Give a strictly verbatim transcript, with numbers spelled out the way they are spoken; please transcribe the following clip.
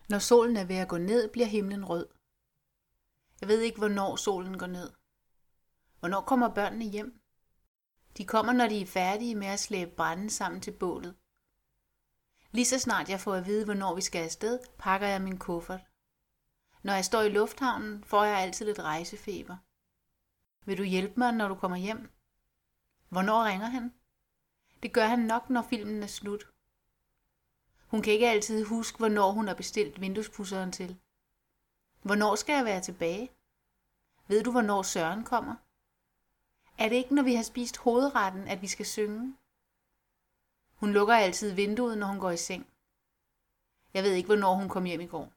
Når solen er ved at gå ned, bliver himlen rød. Jeg ved ikke, hvornår solen går ned. Hvornår kommer børnene hjem? De kommer, når de er færdige med at slæbe brænde sammen til bålet. Lige så snart jeg får at vide, hvornår vi skal afsted, pakker jeg min kuffert. Når jeg står i lufthavnen, får jeg altid lidt rejsefeber. Vil du hjælpe mig, når du kommer hjem? Hvornår ringer han? Det gør han nok, når filmen er slut. Hun kan ikke altid huske, hvornår hun har bestilt vinduespudseren til. Hvornår skal jeg være tilbage? Ved du, hvornår Søren kommer? Er det ikke, når vi har spist hovedretten, at vi skal synge? Hun lukker altid vinduet, når hun går i seng. Jeg ved ikke, hvornår hun kom hjem i går.